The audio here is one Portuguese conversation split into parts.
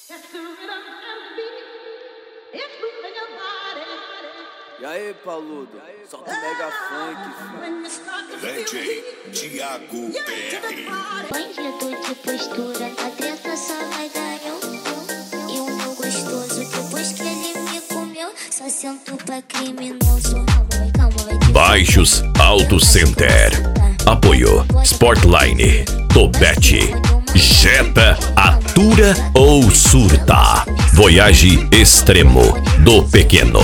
E aí, Pauludo, solta o mega funk, DJ Thiago PR. Bandido de postura, a treta só vai dar eu. E o meu gostoso, depois que ele me comeu, só sento pra criminoso. Calma, vai. Baixos Auto Center. Apoio Sportline, Tobete, Jetta, Atura ou Surta. Voyage Extremo do Pequeno.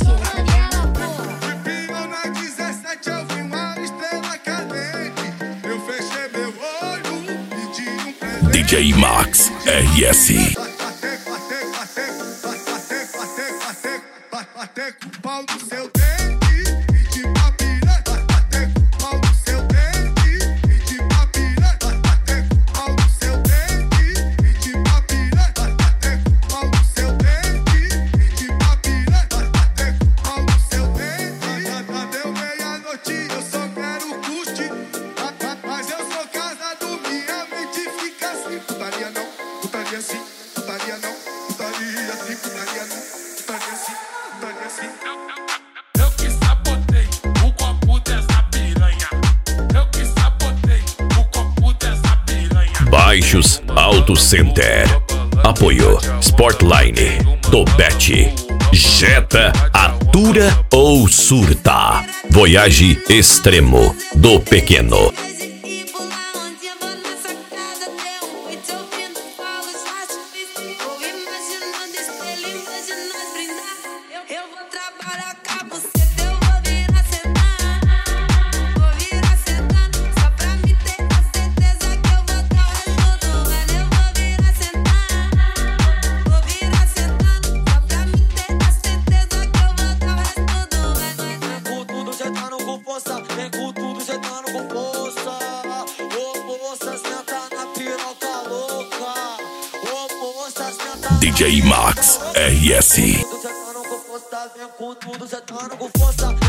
DJ Max RS. Baixos Auto Center. Apoio Sportline, Tobete, Jetta, Atura ou Surta. Voyage Extremo do Pequeno. DJ Max RS. Tudo cê tá no com força, vem com tudo, cê tá no com força.